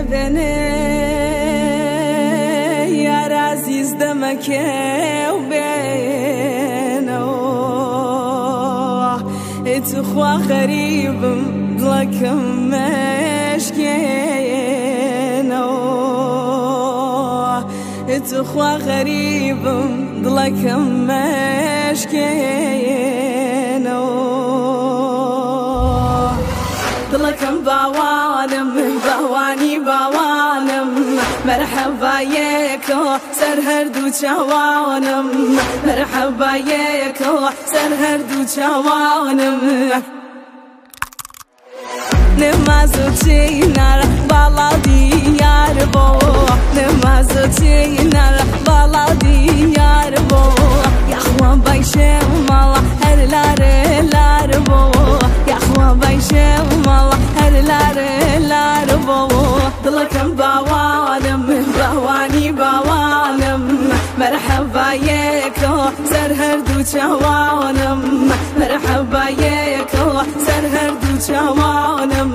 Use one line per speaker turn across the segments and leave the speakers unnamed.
بێنێ یار عزیز دەمەکێ و بێنەوە ئێتخوا غەریبم دڵەکەم مەشکێنەوە ئێتخوا غەریبم دڵەکەم مەشکێنەوە دڵەکەم باوانم باوانی باوانم مەرحەبا یەکەوە سەر هەردوو چاوانم مەرحەبا یەکەوە سەر هەردوو چاوانم نماز و چینارە باڵا دیار بۆ نماز و چینارە باڵا دیار بۆ یاخوا بایشێ و ماڵە هەر لارێ لار بۆ یاخوا بایشێ و ماڵە هەر لارێ لار بۆ دڵەکەم باوانم باوانی باوانم مەرحەبا یەکەوە سەر هەردوو چاوانم مەرحەبا یەکەوە سەر هەردوو چاوانم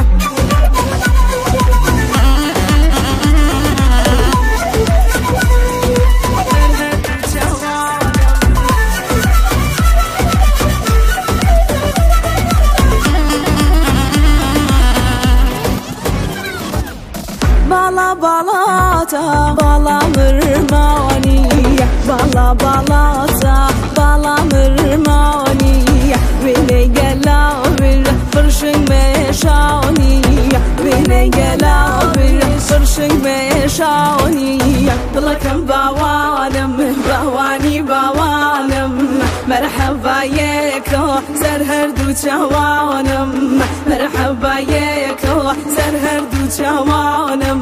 باڵا باڵاتە باڵا مرمانیە باڵا باڵاتە باڵا مرمانیە وێنەی گەلاوێر فرشنگ مێشاونیە وێنەی گەلاوێر فرشنگ مێشاونیە دڵەکەم باوانم باوانی باوانم مەرحەبا یەکەوە سەر هەردوو چاوانم مەرحەبا یەکەوە سەر هەردوو چاوانم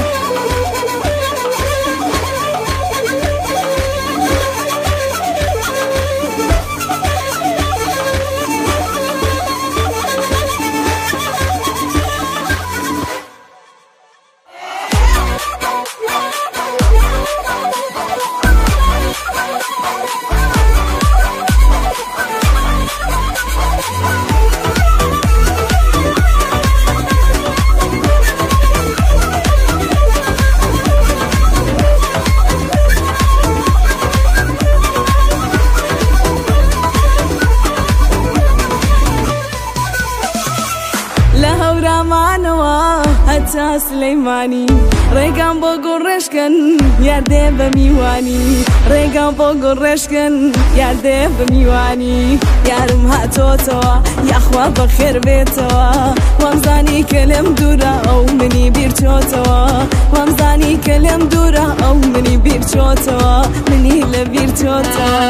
هەتا سلەیمانی ڕێگام بۆ گوڕێشکن یار دێ بە میوانی ڕێگام بۆ گوڕێشکن یار دێ بە میوانی یارم هاتۆتەوە یاخوا بەخێر بێتەوە وەمزانی کە لێم دوورە ئەو منی بیرچۆتەوە وەمزانی کە لێم دوورە ئەو منی بیرچۆتەوە منی لە بیرچۆتەوە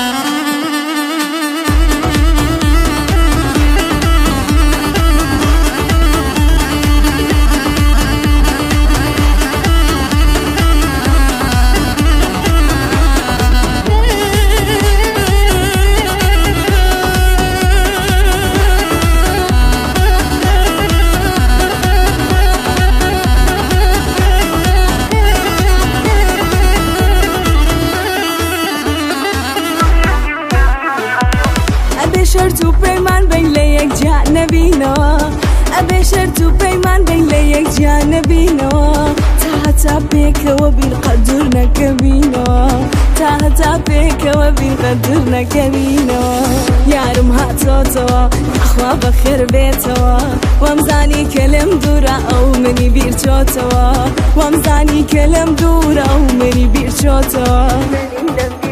شرط و پەیمان بین لە یەکجا نەبینەوە ئەبێ شەرت و پەیمان بین لە یەکجا نەبینەوە تا هەتا پێکەوە بیر قەدر نەکەبینەوە تا هەتا پێکەوە بیر قەدر نەکەبینەوە یارم هاتۆتەوە یاخوا بەخێر بێتەوە وەمزانی کە لێم دوورە ئەو منی بیرچۆتەوە وەمزانی کە لێم دوورە ئەو منی بیرچۆتەوە